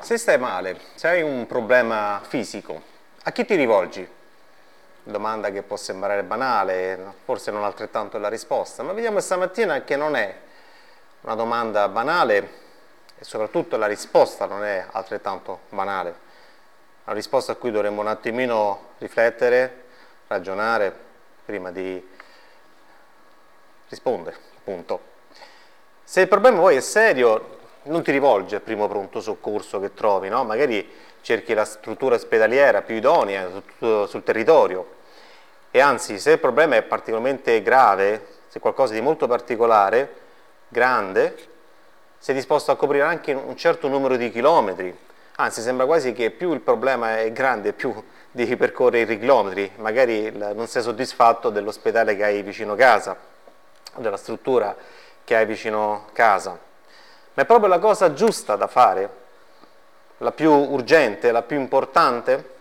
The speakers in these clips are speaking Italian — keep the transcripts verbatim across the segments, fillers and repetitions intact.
se stai male, se hai un problema fisico, a chi ti rivolgi? Domanda che può sembrare banale, forse non altrettanto la risposta, ma vediamo stamattina che non è una domanda banale e soprattutto la risposta non è altrettanto banale. Una risposta a cui dovremmo un attimino riflettere, ragionare prima di rispondere, appunto. Se il problema poi è serio, non ti rivolgi al primo pronto soccorso che trovi, no? Magari cerchi la struttura ospedaliera più idonea sul, sul territorio. E anzi, se il problema è particolarmente grave, se è qualcosa di molto particolare, grande, sei disposto a coprire anche un certo numero di chilometri. Anzi, sembra quasi che più il problema è grande, più devi percorrere i chilometri. Magari non sei soddisfatto dell'ospedale che hai vicino casa, della struttura che hai vicino casa. Ma è proprio la cosa giusta da fare, la più urgente, la più importante.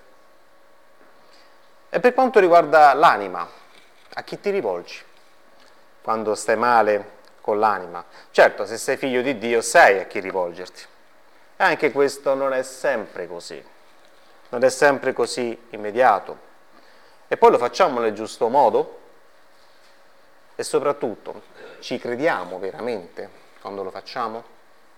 E per quanto riguarda l'anima, a chi ti rivolgi quando stai male con l'anima? Certo, se sei figlio di Dio sai a chi rivolgerti. E anche questo non è sempre così, non è sempre così immediato. E poi lo facciamo nel giusto modo? E soprattutto, ci crediamo veramente quando lo facciamo?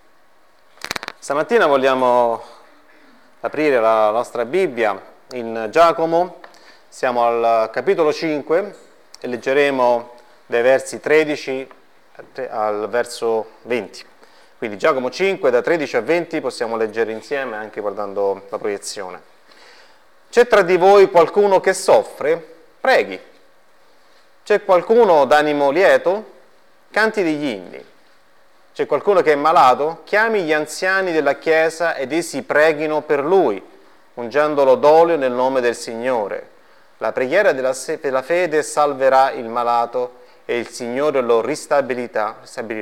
Stamattina vogliamo aprire la nostra Bibbia in Giacomo, siamo al capitolo cinque e leggeremo dai versi tredici al verso venti. Quindi Giacomo cinque, da tredici a venti, possiamo leggere insieme anche guardando la proiezione. C'è tra di voi qualcuno che soffre? Preghi. C'è qualcuno d'animo lieto? Canti degli inni. C'è qualcuno che è malato? Chiami gli anziani della Chiesa ed essi preghino per lui, ungendolo d'olio nel nome del Signore. La preghiera della fede salverà il malato e il Signore lo ristabilirà.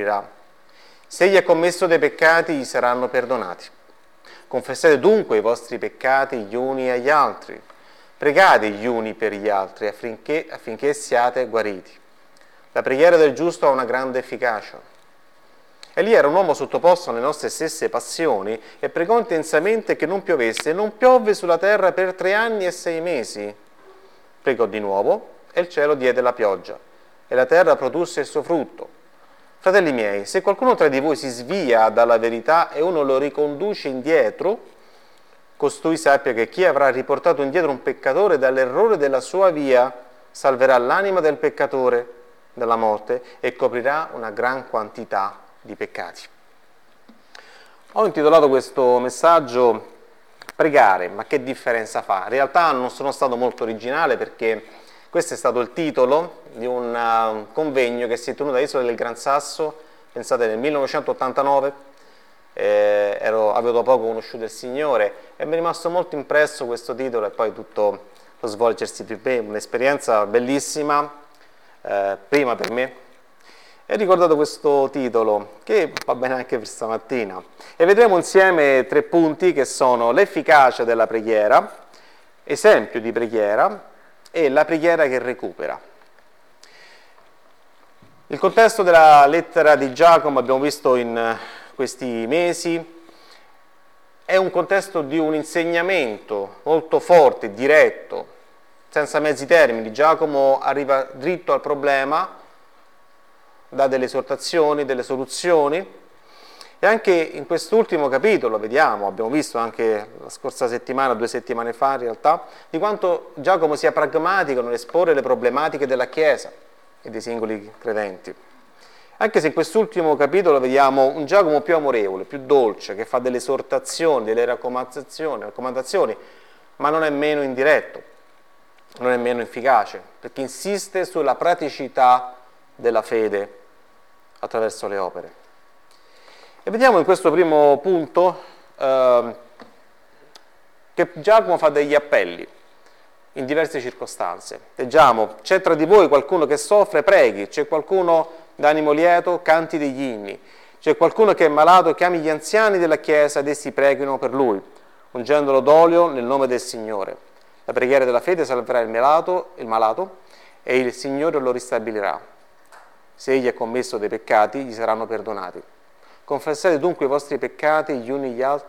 Se egli ha commesso dei peccati, gli saranno perdonati. Confessate dunque i vostri peccati gli uni agli altri. Pregate gli uni per gli altri affinché, affinché siate guariti. La preghiera del giusto ha una grande efficacia. Egli era un uomo sottoposto alle nostre stesse passioni e pregò intensamente che non piovesse, e non piovve sulla terra per tre anni e sei mesi. Pregò di nuovo e il cielo diede la pioggia e la terra produsse il suo frutto. Fratelli miei, se qualcuno tra di voi si svia dalla verità e uno lo riconduce indietro, costui sappia che chi avrà riportato indietro un peccatore dall'errore della sua via salverà l'anima del peccatore dalla morte e coprirà una gran quantità di peccati. Ho intitolato questo messaggio Pregare, ma che differenza fa? In realtà non sono stato molto originale perché questo è stato il titolo di un uh, convegno che si è tenuto a Isola del Gran Sasso, pensate nel millenovecentottantanove, eh, ero, avevo da poco conosciuto il Signore e mi è rimasto molto impresso questo titolo e poi tutto lo svolgersi per me, un'esperienza bellissima, eh, prima per me. E ho ricordato questo titolo, che va bene anche per stamattina. E vedremo insieme tre punti che sono l'efficacia della preghiera, esempio di preghiera e la preghiera che recupera. Il contesto della lettera di Giacomo, abbiamo visto in questi mesi, è un contesto di un insegnamento molto forte, diretto, senza mezzi termini. Giacomo arriva dritto al problema, dà delle esortazioni, delle soluzioni e anche in quest'ultimo capitolo vediamo, abbiamo visto anche la scorsa settimana, due settimane fa in realtà, di quanto Giacomo sia pragmatico nell'esporre le problematiche della Chiesa e dei singoli credenti. Anche se in quest'ultimo capitolo vediamo un Giacomo più amorevole, più dolce, che fa delle esortazioni, delle raccomandazioni, raccomandazioni, ma non è meno indiretto, non è meno efficace, perché insiste sulla praticità della fede attraverso le opere. E vediamo in questo primo punto eh, che Giacomo fa degli appelli in diverse circostanze. Leggiamo: c'è tra di voi qualcuno che soffre, preghi; c'è qualcuno d'animo lieto, canti degli inni; c'è qualcuno che è malato, chiami gli anziani della Chiesa ed essi preghino per lui, ungendolo d'olio nel nome del Signore. La preghiera della fede salverà il malato, il malato e il Signore lo ristabilirà. Se egli ha commesso dei peccati, gli saranno perdonati. Confessate dunque i vostri peccati gli uni agli altri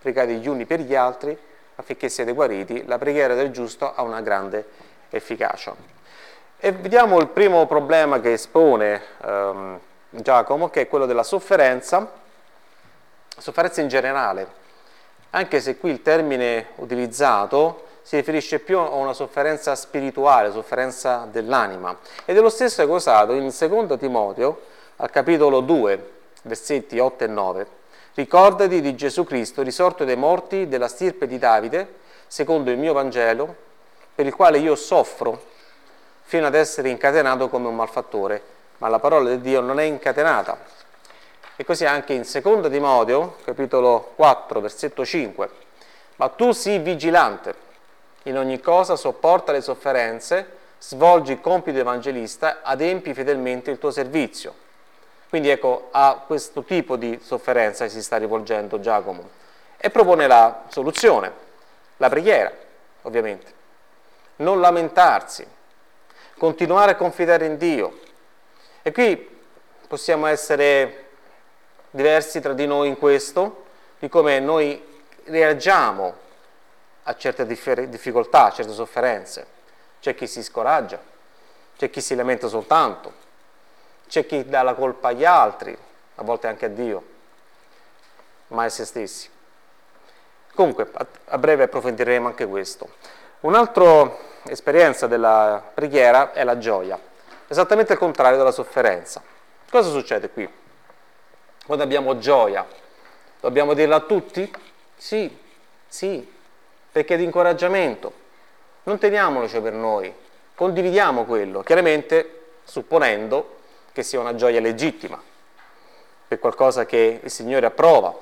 pregate gli uni per gli altri affinché siate guariti, la preghiera del giusto ha una grande efficacia. E vediamo il primo problema che espone ehm, Giacomo, che è quello della sofferenza, sofferenza in generale, anche se qui il termine utilizzato si riferisce più a una sofferenza spirituale, sofferenza dell'anima, ed è lo stesso che è usato in secondo Timoteo, al capitolo due, versetti otto e nove. Ricordati di Gesù Cristo, risorto dai morti, della stirpe di Davide, secondo il mio Vangelo, per il quale io soffro, fino ad essere incatenato come un malfattore, ma la parola di Dio non è incatenata. E così anche in secondo Timoteo, capitolo quattro, versetto cinque. Ma tu sii vigilante, in ogni cosa sopporta le sofferenze, svolgi il compito evangelista, adempi fedelmente il tuo servizio. Quindi ecco, a questo tipo di sofferenza si sta rivolgendo Giacomo e propone la soluzione, la preghiera, ovviamente. Non lamentarsi, continuare a confidare in Dio. E qui possiamo essere diversi tra di noi in questo, di come noi reagiamo a certe difficoltà, a certe sofferenze. C'è chi si scoraggia, c'è chi si lamenta soltanto, c'è chi dà la colpa agli altri, a volte anche a Dio, mai a se stessi. Comunque, a breve approfondiremo anche questo. Un'altra esperienza della preghiera è la gioia, esattamente il contrario della sofferenza. Cosa succede qui? Quando abbiamo gioia, dobbiamo dirla a tutti? Sì, sì, perché è di incoraggiamento. Non teniamoloci per noi, condividiamo quello, chiaramente supponendo che sia una gioia legittima, per qualcosa che il Signore approva,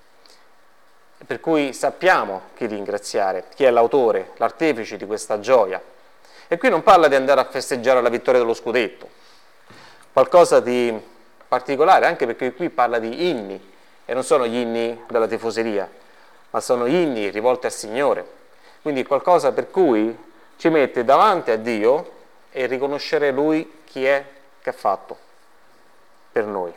per cui sappiamo chi ringraziare, chi è l'autore, l'artefice di questa gioia. E qui non parla di andare a festeggiare la vittoria dello scudetto, qualcosa di particolare, anche perché qui parla di inni, e non sono gli inni della tifoseria, ma sono inni rivolti al Signore. Quindi qualcosa per cui ci mette davanti a Dio e riconoscere Lui chi è, che ha fatto per noi.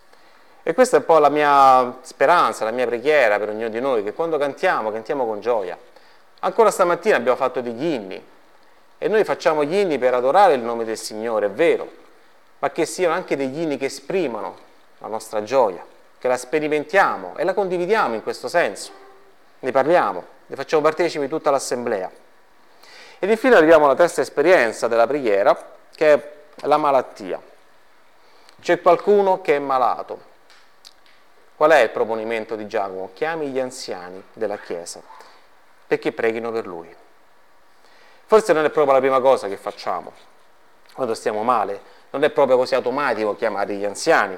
E questa è un po' la mia speranza, la mia preghiera per ognuno di noi, che quando cantiamo, cantiamo con gioia. Ancora stamattina abbiamo fatto degli inni, e noi facciamo gli inni per adorare il nome del Signore, è vero, ma che siano anche degli inni che esprimono la nostra gioia, che la sperimentiamo e la condividiamo in questo senso, ne parliamo, ne facciamo partecipi tutta l'assemblea. Ed infine arriviamo alla terza esperienza della preghiera, che è la malattia. C'è qualcuno che è malato. Qual è il proponimento di Giacomo? Chiami gli anziani della Chiesa perché preghino per lui. Forse non è proprio la prima cosa che facciamo quando stiamo male, non è proprio così automatico chiamare gli anziani,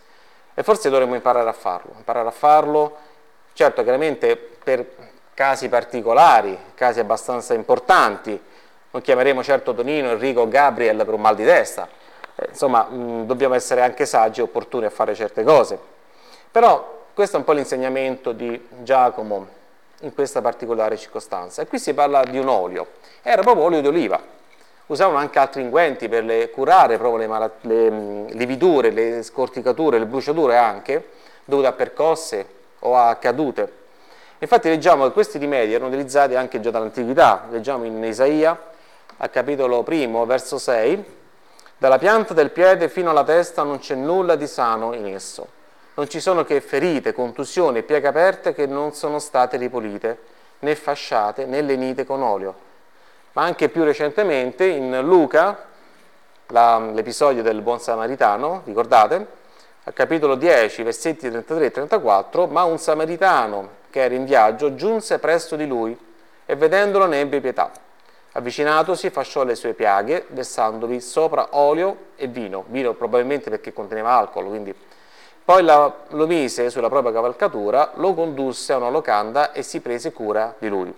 e forse dovremmo imparare a farlo, imparare a farlo, certo, chiaramente per casi particolari, casi abbastanza importanti. Non chiameremo certo Tonino, Enrico o Gabriel per un mal di testa, eh, insomma mh, dobbiamo essere anche saggi e opportuni a fare certe cose. Però questo è un po' l'insegnamento di Giacomo in questa particolare circostanza. E qui si parla di un olio, era proprio olio di oliva. Usavano anche altri unguenti per le, curare proprio le, malat- le mh, lividure, le scorticature, le bruciature anche, dovute a percosse o a cadute. Infatti leggiamo che questi rimedi erano utilizzati anche già dall'antichità. Leggiamo in Isaia, al capitolo primo, verso sei, dalla pianta del piede fino alla testa non c'è nulla di sano in esso. Non ci sono che ferite, contusioni e pieghe aperte che non sono state ripulite, né fasciate, né lenite con olio. Ma anche più recentemente in Luca, la, l'episodio del buon samaritano, ricordate? Al capitolo dieci, versetti trentatré e trentaquattro, ma un samaritano che era in viaggio giunse presso di lui e vedendolo ne ebbe pietà. Avvicinatosi fasciò le sue piaghe, versandovi sopra olio e vino, vino probabilmente perché conteneva alcol, quindi poi la, lo mise sulla propria cavalcatura, lo condusse a una locanda e si prese cura di lui.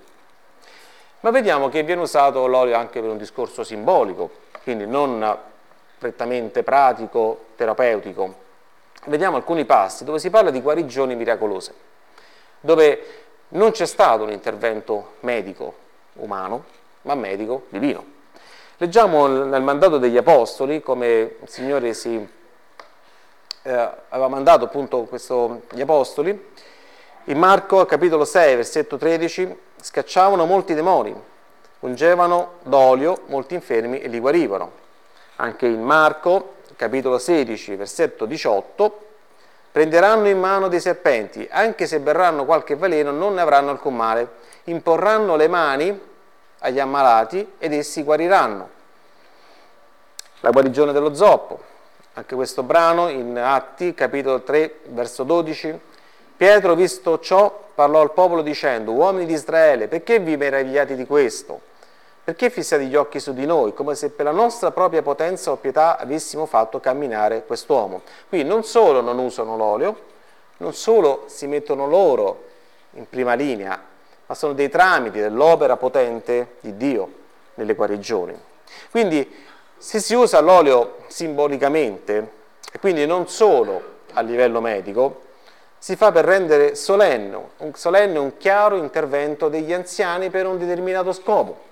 Ma vediamo che viene usato l'olio anche per un discorso simbolico, quindi non prettamente pratico, terapeutico. Vediamo alcuni passi dove si parla di guarigioni miracolose, dove non c'è stato un intervento medico umano, ma medico divino. Leggiamo nel mandato degli Apostoli come il Signore si, eh, aveva mandato appunto questo, gli Apostoli, In Marco, capitolo sei, versetto tredici, scacciavano molti demoni, ungevano d'olio molti infermi e li guarivano. Anche in Marco, capitolo sedici, versetto diciotto, prenderanno in mano dei serpenti, anche se berranno qualche veleno non ne avranno alcun male, imporranno le mani agli ammalati ed essi guariranno. La guarigione dello zoppo, anche questo brano in Atti, capitolo tre, verso dodici, Pietro, visto ciò, parlò al popolo dicendo: uomini di Israele, perché vi meravigliate di questo? Perché fissate gli occhi su di noi, come se per la nostra propria potenza o pietà avessimo fatto camminare quest'uomo? Qui non solo non usano l'olio, non solo si mettono loro in prima linea, ma sono dei tramiti dell'opera potente di Dio nelle guarigioni. Quindi, se si usa l'olio simbolicamente, e quindi non solo a livello medico, si fa per rendere solenne un, solenne un chiaro intervento degli anziani per un determinato scopo.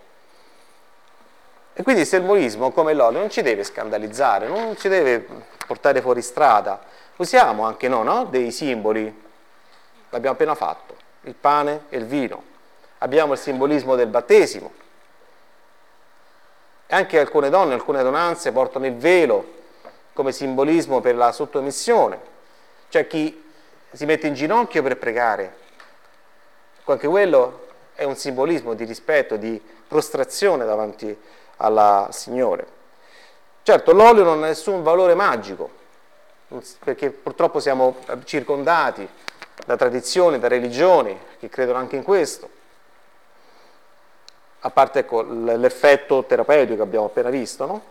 E quindi il sermonismo, come l'olio, non ci deve scandalizzare, non ci deve portare fuori strada. Usiamo anche no, no? dei simboli, l'abbiamo appena fatto, il pane e il vino. Abbiamo il simbolismo del battesimo. E anche alcune donne, alcune adunanze portano il velo come simbolismo per la sottomissione. C'è chi si mette in ginocchio per pregare. Anche quello è un simbolismo di rispetto, di prostrazione davanti al Signore. Certo, l'olio non ha nessun valore magico, perché purtroppo siamo circondati da tradizioni, da religioni che credono anche in questo, a parte ecco, l'effetto terapeutico che abbiamo appena visto, no?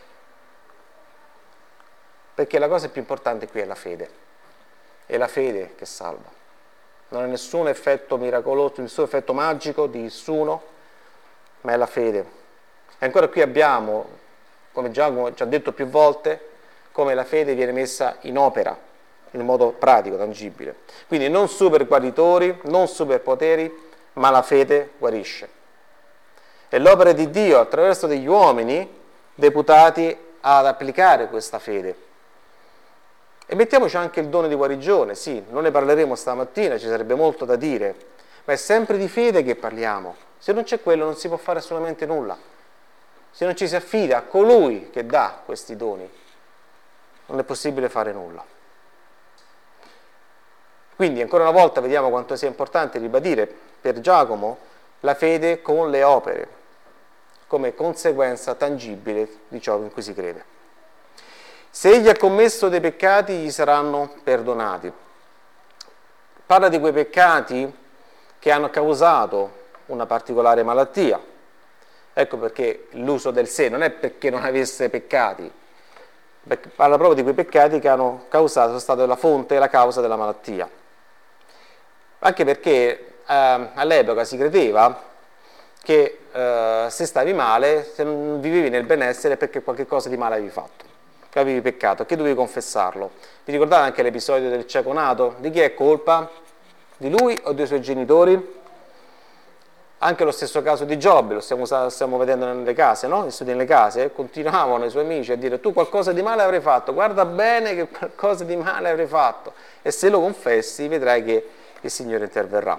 Perché la cosa più importante qui è la fede, è la fede che salva, non è nessun effetto miracoloso, nessun effetto magico di nessuno, ma è la fede. E ancora qui abbiamo, come Giacomo ci ha detto più volte, come la fede viene messa in opera, in modo pratico, tangibile. Quindi non super guaritori, non superpoteri, ma la fede guarisce. È l'opera di Dio attraverso degli uomini deputati ad applicare questa fede. E mettiamoci anche il dono di guarigione, sì, non ne parleremo stamattina, ci sarebbe molto da dire, ma è sempre di fede che parliamo. Se non c'è quello non si può fare assolutamente nulla. Se non ci si affida a colui che dà questi doni, non è possibile fare nulla. Quindi, ancora una volta, vediamo quanto sia importante ribadire per Giacomo la fede con le opere, come conseguenza tangibile di ciò in cui si crede. Se egli ha commesso dei peccati, gli saranno perdonati. Parla di quei peccati che hanno causato una particolare malattia. Ecco perché l'uso del se non è perché non avesse peccati, parla proprio di quei peccati che hanno causato, sono stati la fonte e la causa della malattia. Anche perché eh, all'epoca si credeva che eh, se stavi male, se non vivevi nel benessere, è perché qualche cosa di male avevi fatto, che avevi peccato, che dovevi confessarlo. Vi ricordate anche l'episodio del cieco nato? Di chi è colpa? Di lui o dei suoi genitori? Anche lo stesso caso di Giobbe, lo stiamo, stiamo vedendo nelle case, no? Gli studi nelle case, continuavano i suoi amici a dire: tu qualcosa di male avrai fatto, guarda bene che qualcosa di male avrai fatto, e se lo confessi vedrai che il Signore interverrà.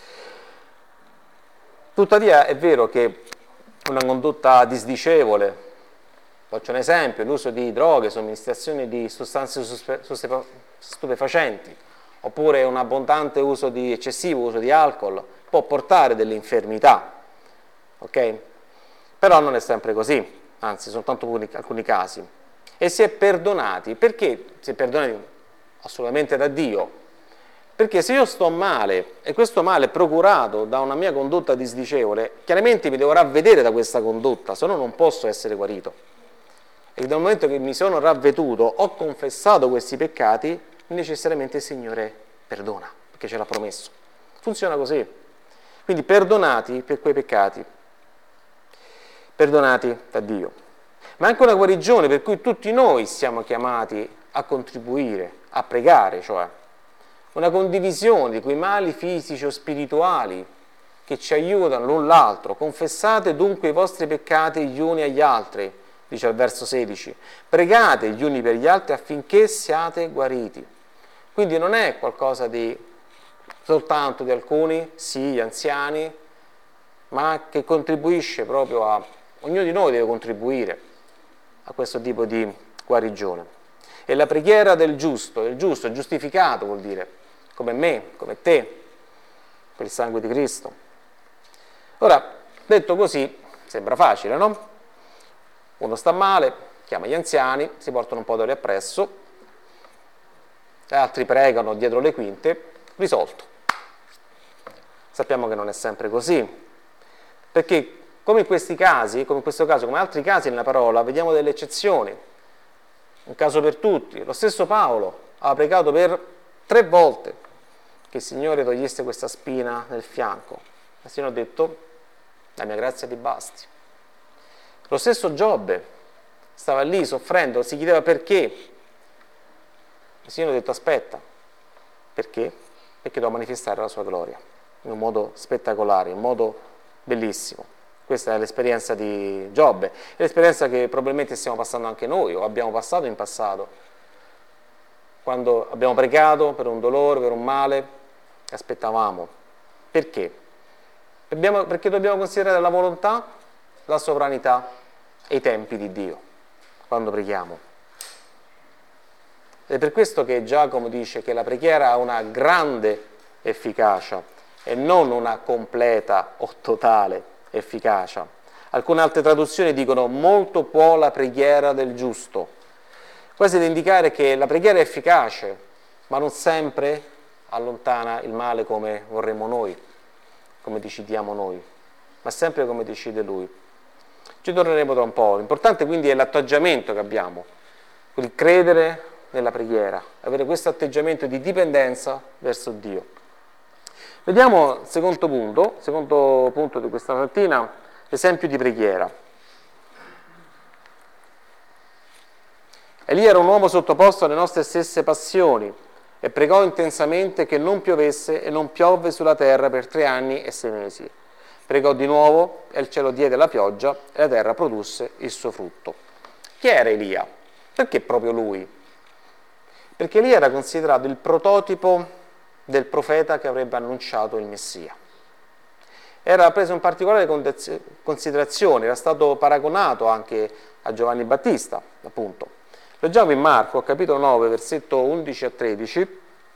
Tuttavia è vero che una condotta disdicevole, faccio un esempio, l'uso di droghe, somministrazione di sostanze stupefacenti, oppure un abbondante uso di eccessivo uso di alcol, può portare delle infermità, ok? Però non è sempre così, anzi, soltanto alcuni casi. E si è perdonati. Perché si è perdonati? Assolutamente da Dio. Perché se io sto male e questo male è procurato da una mia condotta disdicevole, chiaramente mi devo ravvedere da questa condotta, se no non posso essere guarito. E dal momento che mi sono ravveduto, ho confessato questi peccati, necessariamente il Signore perdona, perché ce l'ha promesso. Funziona così. Quindi perdonati per quei peccati, perdonati da Dio. Ma anche una guarigione per cui tutti noi siamo chiamati a contribuire, a pregare, cioè una condivisione di quei mali fisici o spirituali che ci aiutano l'un l'altro. Confessate dunque i vostri peccati gli uni agli altri, dice al verso sedici. Pregate gli uni per gli altri affinché siate guariti. Quindi non è qualcosa di soltanto di alcuni, sì, gli anziani, ma che contribuisce proprio a... ognuno di noi deve contribuire a questo tipo di guarigione. E la preghiera del giusto, il giusto, giustificato vuol dire, come me, come te, per il sangue di Cristo. Ora, detto così, sembra facile, no? Uno sta male, chiama gli anziani, si portano un po' d'olio appresso, e altri pregano dietro le quinte, risolto. Sappiamo che non è sempre così, perché come in questi casi, come in questo caso, come in altri casi nella parola, vediamo delle eccezioni. Un caso per tutti. Lo stesso Paolo ha pregato per tre volte che il Signore togliesse questa spina nel fianco. Il Signore ha detto, la mia grazia ti basti. Lo stesso Giobbe stava lì soffrendo, si chiedeva perché. Il Signore ha detto, aspetta. Perché? Perché devo manifestare la sua gloria in un modo spettacolare, in un modo bellissimo. Questa è l'esperienza di Giobbe, è l'esperienza che probabilmente stiamo passando anche noi, o abbiamo passato in passato, quando abbiamo pregato per un dolore, per un male, aspettavamo. Perché? Abbiamo, perché dobbiamo considerare la volontà, la sovranità e i tempi di Dio, quando preghiamo. Ed è per questo che Giacomo dice che la preghiera ha una grande efficacia, e non una completa o totale efficacia. Alcune altre traduzioni dicono molto può la preghiera del giusto, quasi da indicare che la preghiera è efficace, ma non sempre allontana il male come vorremmo noi, come decidiamo noi, ma sempre come decide Lui. Ci torneremo tra un po'. L'importante quindi è l'atteggiamento che abbiamo, il credere nella preghiera, avere questo atteggiamento di dipendenza verso Dio. Vediamo il secondo punto, secondo punto di questa mattina, l'esempio di preghiera. Elia era un uomo sottoposto alle nostre stesse passioni e pregò intensamente che non piovesse e non piovve sulla terra per tre anni e sei mesi. Pregò di nuovo e il cielo diede la pioggia e la terra produsse il suo frutto. Chi era Elia? Perché proprio lui? Perché Elia era considerato il prototipo del profeta che avrebbe annunciato il Messia. Era preso in particolare considerazione, era stato paragonato anche a Giovanni Battista, appunto. Leggiamo in Marco, capitolo nove, versetto undici a tredici.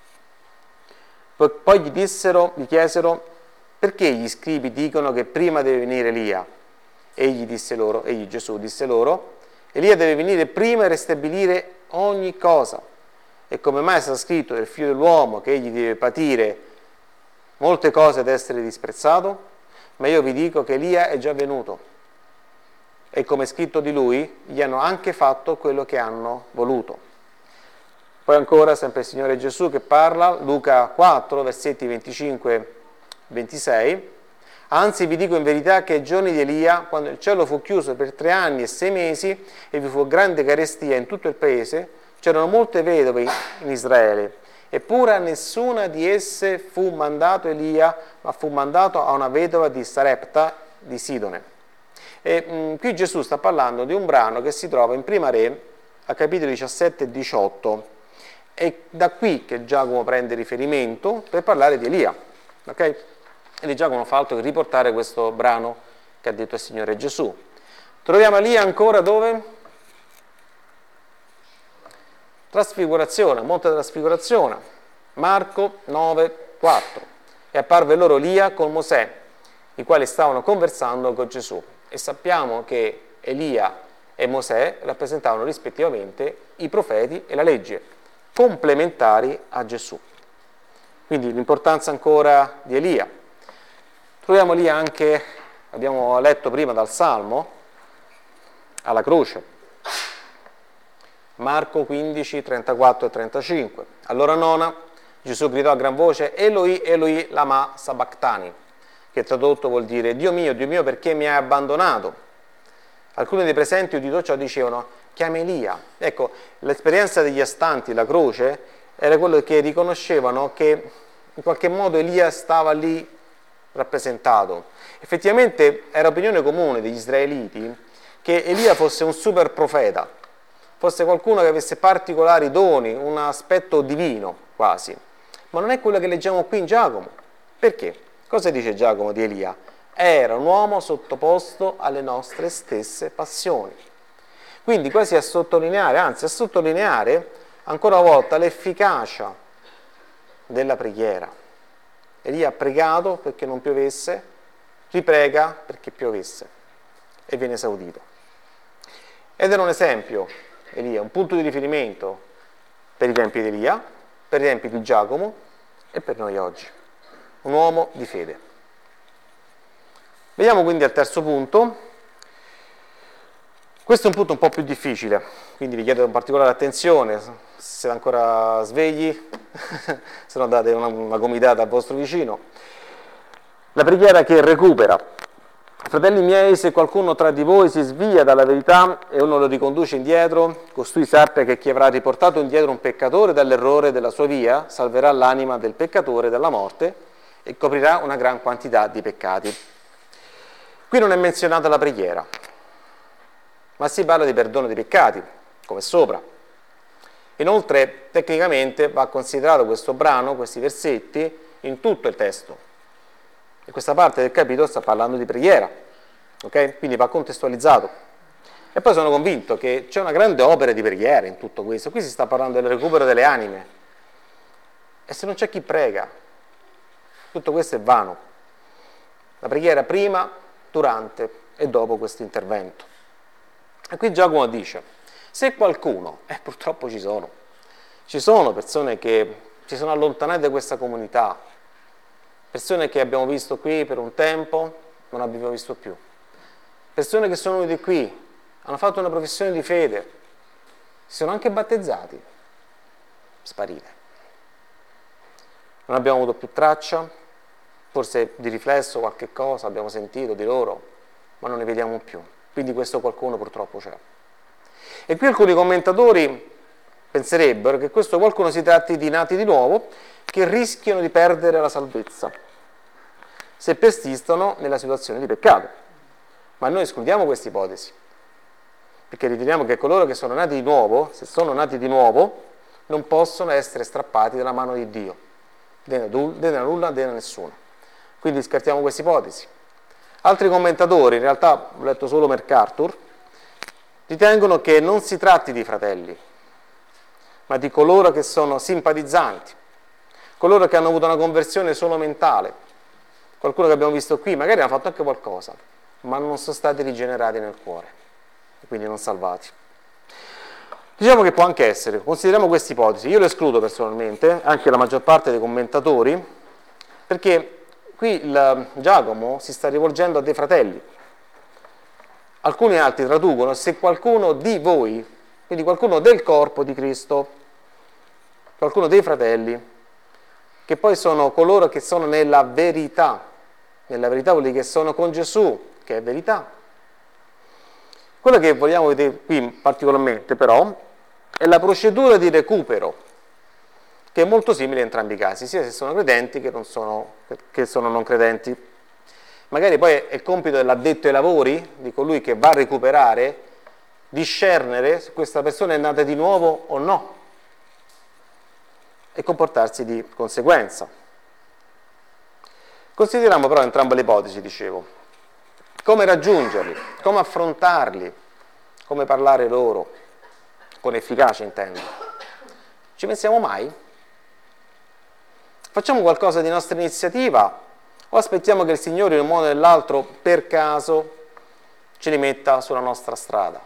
Poi gli dissero, gli chiesero, perché gli scribi dicono che prima deve venire Elia? Egli disse loro, egli Gesù disse loro, Elia deve venire prima e ristabilire ogni cosa. E come mai sta scritto del figlio dell'uomo che egli deve patire molte cose ed essere disprezzato? Ma io vi dico che Elia è già venuto e come è scritto di lui gli hanno anche fatto quello che hanno voluto. Poi ancora sempre il Signore Gesù che parla, Luca quattro, versetti venticinque ventisei, anzi vi dico in verità che ai giorni di Elia, quando il cielo fu chiuso per tre anni e sei mesi e vi fu grande carestia in tutto il paese, c'erano molte vedove in Israele, eppure a nessuna di esse fu mandato Elia, ma fu mandato a una vedova di Sarepta di Sidone. E mh, qui Gesù sta parlando di un brano che si trova in Prima Re, a capitoli diciassette e diciotto, è da qui che Giacomo prende riferimento per parlare di Elia, ok? E Giacomo fa altro che riportare questo brano che ha detto il Signore Gesù. Troviamo Elia ancora dove? Trasfigurazione, Monte della Trasfigurazione, Marco nove, quattro. E apparve loro Elia con Mosè, i quali stavano conversando con Gesù. E sappiamo che Elia e Mosè rappresentavano rispettivamente i profeti e la legge, complementari a Gesù. Quindi l'importanza ancora di Elia. Troviamo lì anche, abbiamo letto prima dal Salmo, alla croce. Marco quindici, trentaquattro e trentacinque. All'ora nona Gesù gridò a gran voce, Eloi, Eloi, lama sabachthani, che tradotto vuol dire, Dio mio, Dio mio, perché mi hai abbandonato? Alcuni dei presenti udito ciò dicevano, chiama Elia. Ecco, l'esperienza degli astanti, la croce, era quello che riconoscevano che in qualche modo Elia stava lì rappresentato. Effettivamente era opinione comune degli israeliti che Elia fosse un super profeta, fosse qualcuno che avesse particolari doni, un aspetto divino quasi. ma non è quello che leggiamo qui in Giacomo. Perché? Cosa dice Giacomo di Elia? Era un uomo sottoposto alle nostre stesse passioni. Quindi quasi a sottolineare, anzi a sottolineare ancora una volta l'efficacia della preghiera. Elia ha pregato perché non piovesse, riprega perché piovesse e viene esaudito. Ed era un esempio, Elia, un punto di riferimento per i tempi di Elia, per i tempi di Giacomo e per noi oggi. Un uomo di fede. Vediamo quindi al terzo punto. Questo è un punto un po' più difficile, quindi vi chiedo in particolare attenzione, se siete ancora svegli, se no date una, una gomitata al vostro vicino. La preghiera che recupera. Fratelli miei, se qualcuno tra di voi si svia dalla verità e uno lo riconduce indietro, costui sappia che chi avrà riportato indietro un peccatore dall'errore della sua via, salverà l'anima del peccatore dalla morte e coprirà una gran quantità di peccati. Qui non è menzionata la preghiera, ma si parla di perdono dei peccati, come sopra. Inoltre, tecnicamente, va considerato questo brano, questi versetti, in tutto il testo. E questa parte del capitolo sta parlando di preghiera, ok? Quindi va contestualizzato. E poi sono convinto che c'è una grande opera di preghiera in tutto questo. Qui si sta parlando del recupero delle anime. E se non c'è chi prega, tutto questo è vano. La preghiera prima, durante e dopo questo intervento. E qui Giacomo dice, se qualcuno, e eh, purtroppo ci sono, ci sono persone che si sono allontanate da questa comunità, persone che abbiamo visto qui per un tempo, non abbiamo visto più, persone che sono venute qui, hanno fatto una professione di fede, si sono anche battezzati, sparite. Non abbiamo avuto più traccia, forse di riflesso qualche cosa abbiamo sentito di loro, ma non ne vediamo più. Quindi questo qualcuno purtroppo c'è. E qui alcuni commentatori penserebbero che questo qualcuno si tratti di nati di nuovo che rischiano di perdere la salvezza se persistono nella situazione di peccato. Ma noi escludiamo questa ipotesi, perché riteniamo che coloro che sono nati di nuovo, se sono nati di nuovo, non possono essere strappati dalla mano di Dio, né da nulla né da nessuno. Quindi scartiamo questa ipotesi. Altri commentatori, in realtà ho letto solo MacArthur, ritengono che non si tratti di fratelli, ma di coloro che sono simpatizzanti, coloro che hanno avuto una conversione solo mentale, qualcuno che abbiamo visto qui, magari hanno fatto anche qualcosa, ma non sono stati rigenerati nel cuore, e quindi non salvati. Diciamo che può anche essere, consideriamo questa ipotesi, io lo escludo personalmente, anche la maggior parte dei commentatori, perché qui il Giacomo si sta rivolgendo a dei fratelli. Alcuni altri traducono se qualcuno di voi, quindi qualcuno del corpo di Cristo, qualcuno dei fratelli, che poi sono coloro che sono nella verità. Nella verità vuol dire che sono con Gesù, che è verità. Quello che vogliamo vedere qui particolarmente però è la procedura di recupero, che è molto simile in entrambi i casi, sia se sono credenti che, non sono, che sono non credenti. Magari poi è il compito dell'addetto ai lavori, di colui che va a recuperare, discernere se questa persona è nata di nuovo o no e comportarsi di conseguenza. Consideriamo però entrambe le ipotesi, dicevo. Come raggiungerli, come affrontarli, come parlare loro, con efficacia intendo. Ci pensiamo mai? Facciamo qualcosa di nostra iniziativa o aspettiamo che il Signore in un modo o nell'altro per caso ce li metta sulla nostra strada?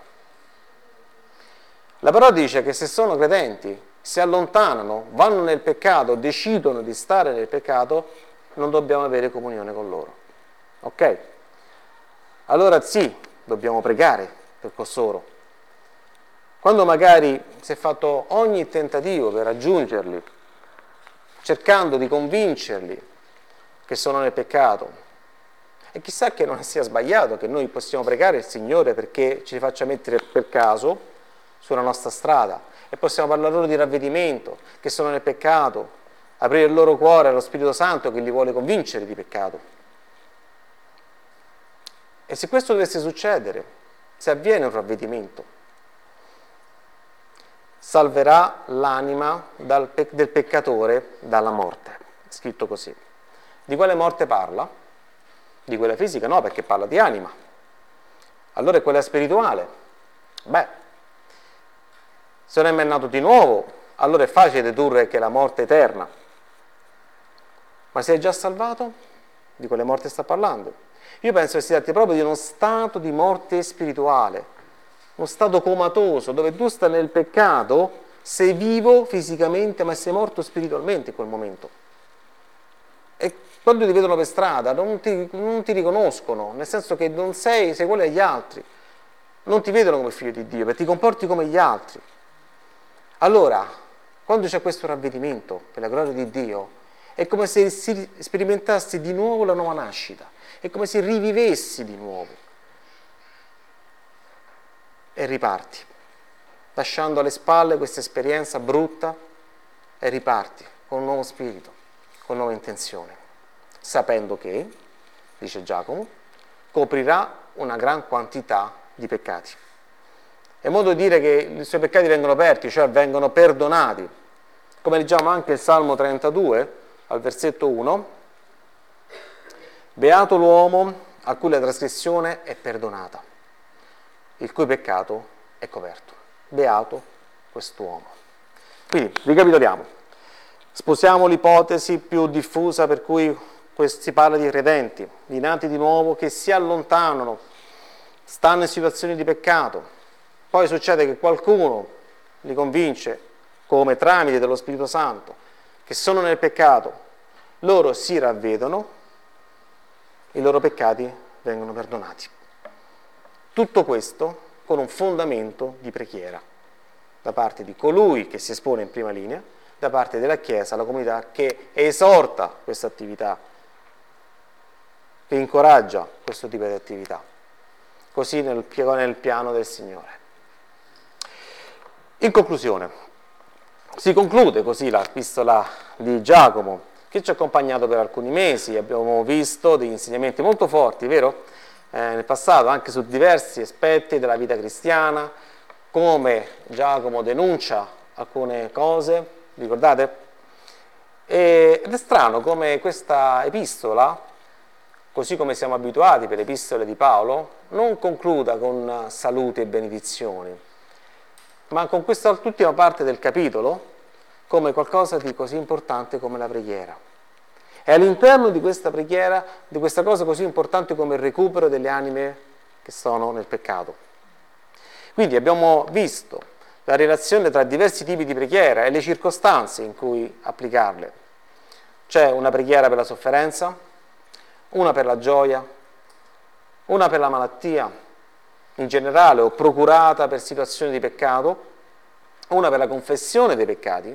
La parola dice che se sono credenti, si allontanano, vanno nel peccato, decidono di stare nel peccato, non dobbiamo avere comunione con loro. Ok? Allora sì, dobbiamo pregare per costoro. Quando magari si è fatto ogni tentativo per raggiungerli, cercando di convincerli che sono nel peccato, e chissà che non sia sbagliato che noi possiamo pregare il Signore perché ci faccia mettere per caso sulla nostra strada e possiamo parlare loro di ravvedimento, che sono nel peccato, aprire il loro cuore allo Spirito Santo che li vuole convincere di peccato. E se questo dovesse succedere, se avviene un ravvedimento, salverà l'anima dal pe- del peccatore dalla morte. È scritto così. Di quale morte parla? Di quella fisica? No, perché parla di anima. Allora è quella spirituale? Beh, se non è mai nato di nuovo, allora è facile dedurre che è la morte eterna. Ma se è già salvato, di quale morte sta parlando? Io penso che si tratti proprio di uno stato di morte spirituale, uno stato comatoso, dove tu stai nel peccato, sei vivo fisicamente, ma sei morto spiritualmente in quel momento. E quando ti vedono per strada non ti, non ti riconoscono, nel senso che non sei, sei uguale agli altri, non ti vedono come figlio di Dio, perché ti comporti come gli altri. Allora, quando c'è questo ravvedimento per la gloria di Dio, è come se si sperimentassi di nuovo la nuova nascita, è come se rivivessi di nuovo. E riparti, lasciando alle spalle questa esperienza brutta, e riparti con un nuovo spirito, con nuova intenzione, sapendo che, dice Giacomo, coprirà una gran quantità di peccati. È modo di dire che i suoi peccati vengono aperti, cioè vengono perdonati. Come leggiamo anche il Salmo trentadue, al versetto uno, beato l'uomo a cui la trasgressione è perdonata, il cui peccato è coperto. Beato quest'uomo. Quindi, ricapitoliamo. Sposiamo l'ipotesi più diffusa per cui si parla di credenti, di nati di nuovo, che si allontanano, stanno in situazioni di peccato. Poi succede che qualcuno li convince, come tramite dello Spirito Santo, che sono nel peccato, loro si ravvedono, i loro peccati vengono perdonati. Tutto questo con un fondamento di preghiera, da parte di colui che si espone in prima linea, da parte della Chiesa, la comunità che esorta questa attività, che incoraggia questo tipo di attività, così nel, nel piano del Signore. In conclusione, si conclude così l'epistola di Giacomo, che ci ha accompagnato per alcuni mesi. Abbiamo visto degli insegnamenti molto forti, vero? Eh, nel passato, anche su diversi aspetti della vita cristiana, come Giacomo denuncia alcune cose, ricordate? E, ed è strano come questa epistola, così come siamo abituati per le epistole di Paolo, non concluda con saluti e benedizioni, ma con questa ultima parte del capitolo come qualcosa di così importante come la preghiera. E all'interno di questa preghiera, di questa cosa così importante come il recupero delle anime che sono nel peccato. Quindi abbiamo visto la relazione tra diversi tipi di preghiera e le circostanze in cui applicarle. C'è una preghiera per la sofferenza, una per la gioia, una per la malattia in generale o procurata per situazioni di peccato, una per la confessione dei peccati,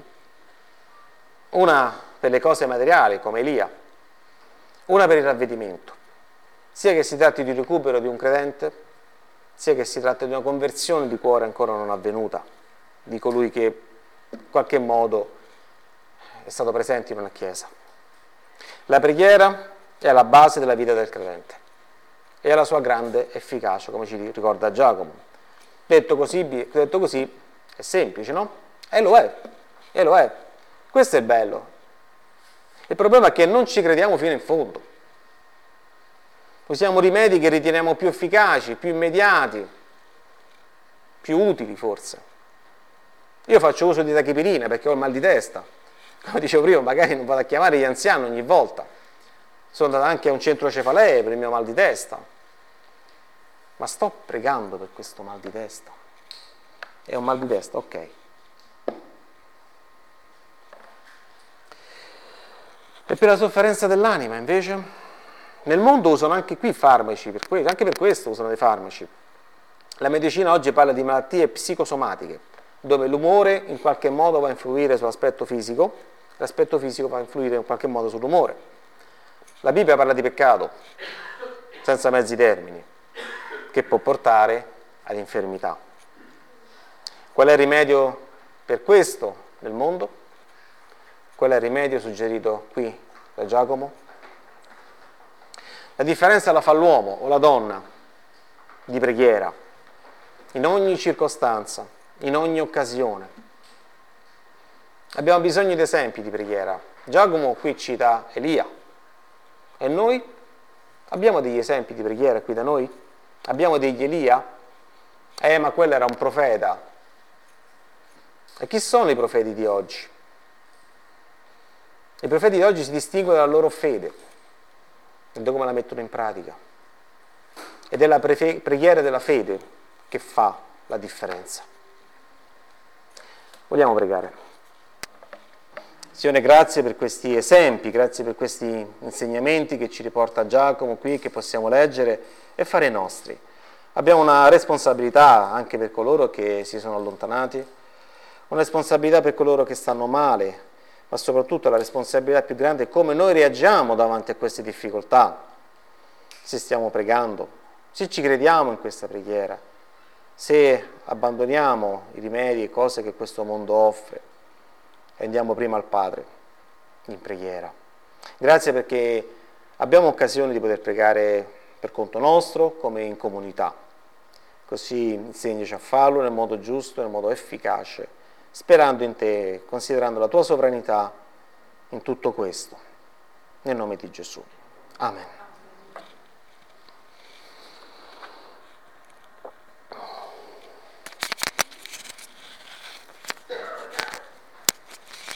una per le cose materiali come Elia, una per il ravvedimento, sia che si tratti di recupero di un credente, sia che si tratti di una conversione di cuore ancora non avvenuta, di colui che in qualche modo è stato presente in una chiesa. La preghiera è alla base della vita del credente e ha la sua grande efficacia, come ci ricorda Giacomo. Detto così, detto così è semplice, no? E lo è, e lo è. Questo è il bello. Il problema è che non ci crediamo fino in fondo. Usiamo rimedi che riteniamo più efficaci, più immediati, più utili forse. Io faccio uso di tachipirina perché ho il mal di testa. Come dicevo prima, magari non vado a chiamare gli anziani ogni volta. Sono andato anche a un centro cefalee per il mio mal di testa. Ma sto pregando per questo mal di testa. È un mal di testa, ok. E per la sofferenza dell'anima, invece, nel mondo usano anche qui farmaci, per questo, anche per questo usano dei farmaci. La medicina oggi parla di malattie psicosomatiche, dove l'umore in qualche modo va a influire sull'aspetto fisico, l'aspetto fisico va a influire in qualche modo sull'umore. La Bibbia parla di peccato, senza mezzi termini, che può portare ad infermità. Qual è il rimedio per questo nel mondo? Qual è il rimedio suggerito qui da Giacomo? La differenza la fa l'uomo o la donna di preghiera, in ogni circostanza, in ogni occasione, Abbiamo bisogno di esempi di preghiera. Giacomo qui cita Elia. E noi? Abbiamo degli esempi di preghiera qui da noi? Abbiamo degli Elia? Eh, ma quello era un profeta. E chi sono i profeti di oggi? I profeti di oggi si distinguono dalla loro fede e da come la mettono in pratica. Ed è la pre- preghiera della fede che fa la differenza. Vogliamo pregare. Signore, grazie per questi esempi, grazie per questi insegnamenti che ci riporta Giacomo qui, che possiamo leggere e fare nostri. Abbiamo una responsabilità anche per coloro che si sono allontanati, una responsabilità per coloro che stanno male, ma soprattutto la responsabilità più grande è come noi reagiamo davanti a queste difficoltà, se stiamo pregando, se ci crediamo in questa preghiera, se abbandoniamo i rimedi e cose che questo mondo offre e andiamo prima al Padre in preghiera. Grazie perché abbiamo occasione di poter pregare per conto nostro come in comunità. Così insegnaci a farlo nel modo giusto, nel modo efficace, sperando in te, considerando la tua sovranità in tutto questo. Nel nome di Gesù. Amen.